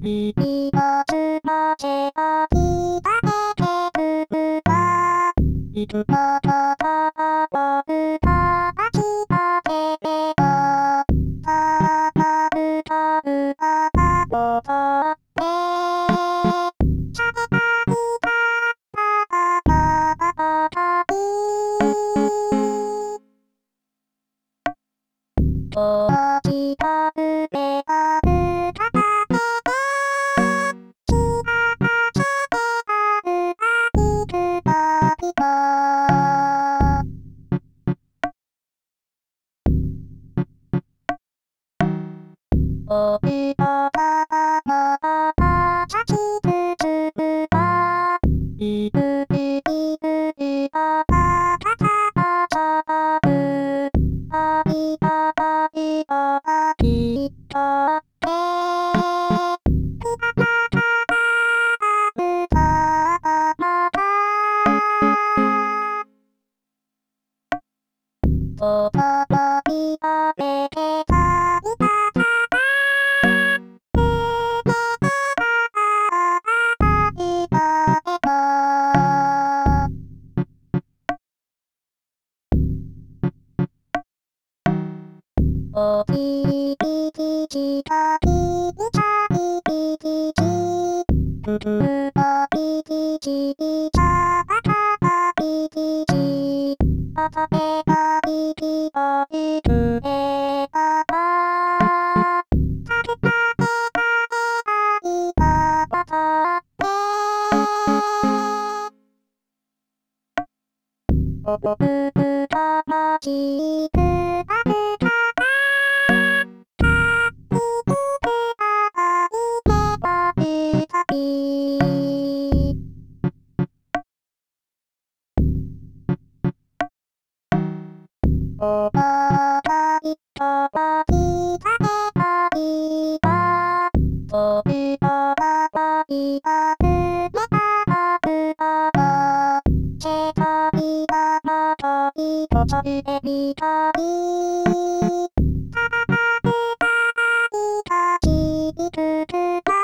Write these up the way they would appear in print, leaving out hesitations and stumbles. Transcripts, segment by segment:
耳をつませば聞かれてるわ。いつもとは僕が間違ってても、たまるたうは戻って、喋りたかったばかり。もう違う目が浮かばれて、幸せであるはいつの日も。僕のままのまま立ち続くわ。いついつかまた触る。愛が愛をきっとって。くだからあるのだ。心にあめてたみたおちびきちかきみちゃびききちぷぷおびきちびちゃばかばびきちあためばびきおいくえばばたけたてたえあいがわたっておぼくがまちくばるかおばがいとはきためばいば僕のままいが埋めたぶかも世界がまといこそでみたいただなく愛がちびくくか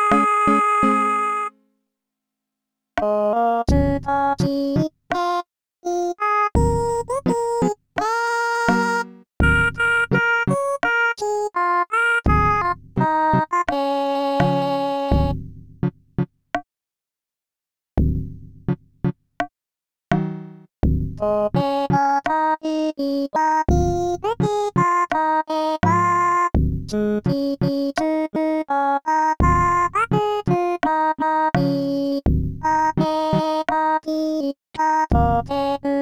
おつとちっていあいびき俺の旅はいつかそれが次につくのは夏の森雨がきっと溶ける